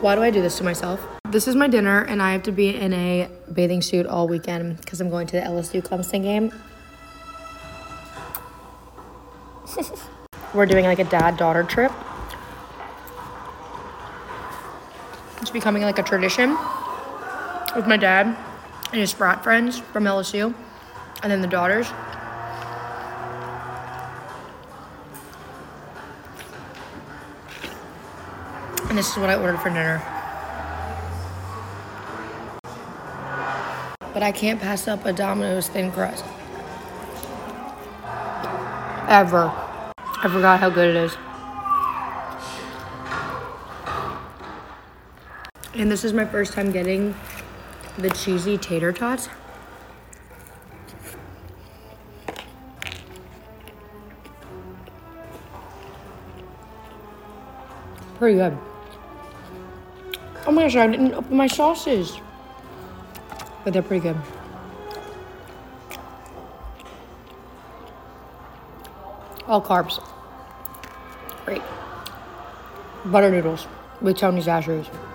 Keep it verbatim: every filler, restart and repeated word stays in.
Why do I do this to myself? This is my dinner, and I have to be in a bathing suit all weekend because I'm going to the L S U Clemson game. We're doing like a dad-daughter trip. It's becoming like a tradition with my dad and his frat friends from L S U, and then the daughters. And this is what I ordered for dinner. But I can't pass up a Domino's thin crust. Ever. I forgot how good it is. And this is my first time getting the cheesy tater tots. Pretty good. Oh my gosh, I didn't open my sauces. But they're pretty good. All carbs. Great. Butter noodles with Tony's Dashers.